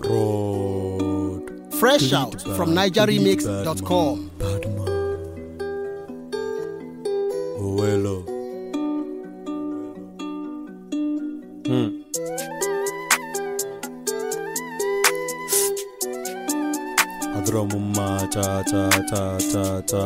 Road. Fresh out from NigerRemix.com. Oh, hello. Adromuma cha cha cha cha cha.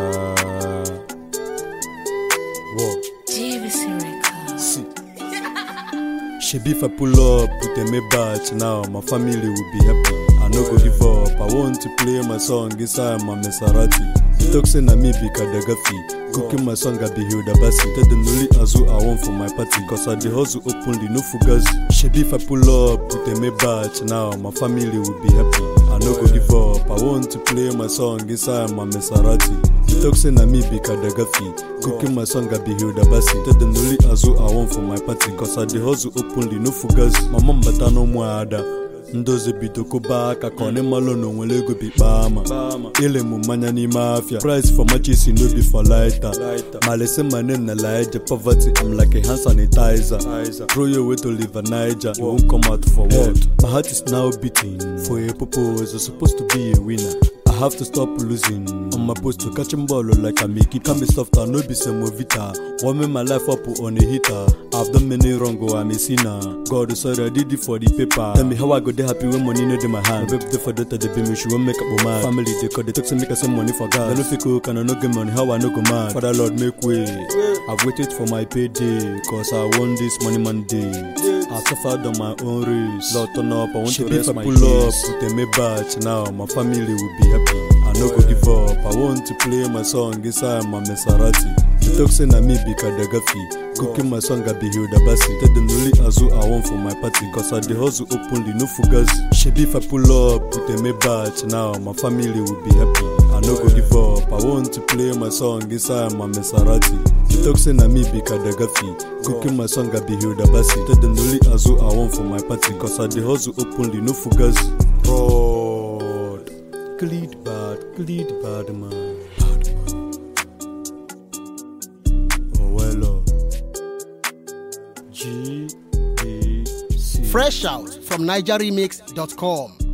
Whoa. JVC Records. Shebi if I pull up, put them a batch now, my family will be happy. I no go give up, I want to play my song inside my Maserati. Talking na me be Kadagafi. Cooking my song I be Hilda Bassi. Tell them only Azu I want for my party. Cause I the hustle openly, no fugazi. Shebi if I pull up, put them a batch now, my family will be happy. I no go give up, I want to play my song inside my Maserati. Talking na me be Kadagafi. Cooking my song I be Hilda Bassi. Tell them only Azu I want for my party. Cause I the hustle openly, no fugazi. My mom bata no mwada. Ndoze bidoko baka kone malo no nwele go bi bama. Ile mu manya ni mafia. Price for matches no be for lighter. Malese my name na Elijah. Poverty I'm like a hand sanitizer. Throw your way to live a Niger. You won't come out for what? My heart is now beating. For a purpose you're supposed to be a winner. I have to stop losing. On my post to catch ball like I make it. Can be soft and no be semovita. Warming my life up on a hitter. I've done many wrong, I'm a sinner. God is sorry, I did it for the paper. Tell me how I go there happy when money not in my hand. Baby, for that they be me, she won't make up my mind. Family, they call the talks and make us some money for God. I know if you cook and I no get money, how I no go mad. Father Lord, make way. I've waited for my payday, cause I want this money Monday. I suffered on my own race. Lord, turn up, I want to rest my case. If I pull up, put them a batch now, my family will be happy. I no go give up, I want to play my song inside my Maserati. The talking na me be Kadagafi. Cooking my song I be Hilda Bassi. Tell them only Azu I want for my party. Cause I the hustle openly, no fugazi. Shebi if I pull up, put them a batch now, my family will be happy. I no go give up, I want to play my song inside my Maserati. The talking na me be Kadagafi. Cooking my song I be Hilda Bassi. Tell them only Azu I want for my party. Cause I the hustle openly, no fugazi. Road. Cleed bad man. Oh hello. GBC. Fresh out from NigerRemix.com.